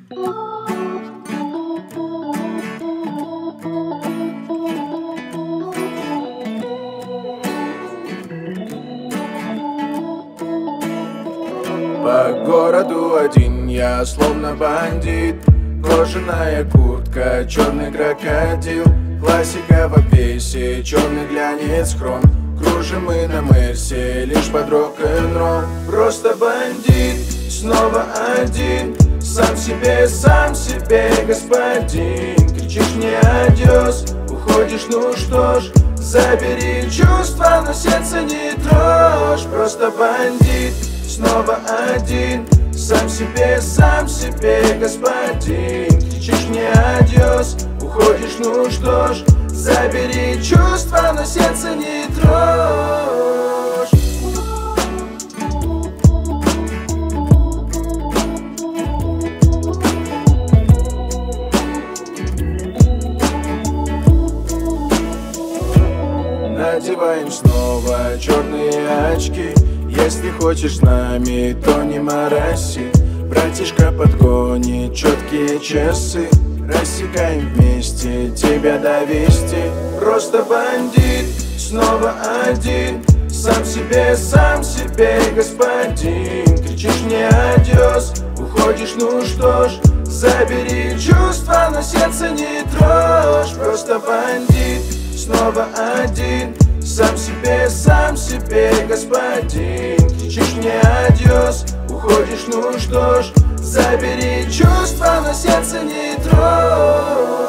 По городу один я словно бандит. Кожаная куртка, черный крокодил. Классика в обвесе, черный глянец хром. Кружим мы на Мерсе, лишь под рок-н-ролл. Просто бандит, снова один. Сам себе господин. Кричишь мне адьос, уходишь, ну что ж. Забери чувства, но сердце не трожь. Просто бандит, снова один. Сам себе господин. Кричишь мне адьос, уходишь, ну что ж. Забери чувства, но сердце не трожь. Надеваем снова черные очки. Если хочешь с нами, то не мороси. Братишка подгонит четкие часы. Рассекаем вместе, тебя довести. Просто бандит, снова один. Сам себе господин. Кричишь мне адьос, уходишь, ну что ж. Забери чувства, но сердце не трожь. Просто бандит, снова один. Сам себе господин. Кричишь мне адьос, уходишь, ну что ж. Забери чувства, но сердце не трожь.